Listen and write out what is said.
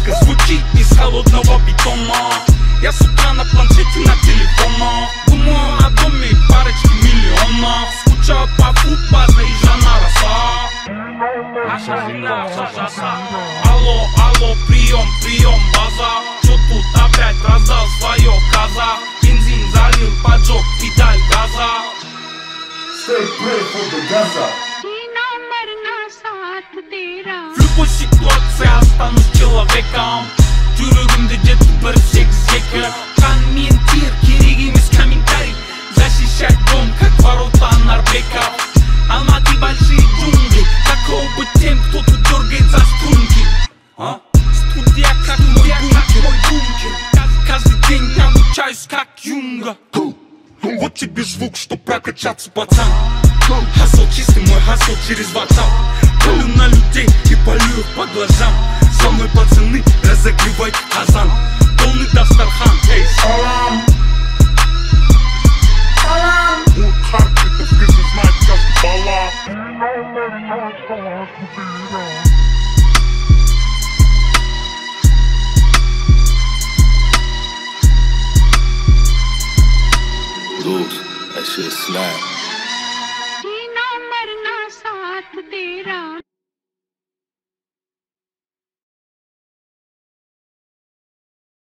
музыка звучит из холодного бетона. Я с утра на планшете, на телефона. Думаю о доме и парочке миллионов. Скучаю по футбаза и Жанна Роса. Алло, алло, прием, прием, база. Чё тут опять раздал свое каза? Бензин залил, поджег педаль газа. Stay pray for the Gaza. В любой ситуации останусь человеком. Жүрегімде жетті бір зек-зекі. Комментир, керек емес комментарий. Защищать дом, как ворота Нарбеков. Алматы большие джунгли. Какого быть тем, кто тут дергает за струнки? Студия как мой бункер. Каждый день обучаюсь как Юнга. Вот тебе звук, чтоб прокачаться, пацан. Хасл чистый, мой хасл через WhatsApp. Палю на людей и палю их по глазам. Со мной, пацаны, разогревайте казан. Полный Дастархан, эй, салам. Вот харки, ты знать, как бала. Loose, that shit slap.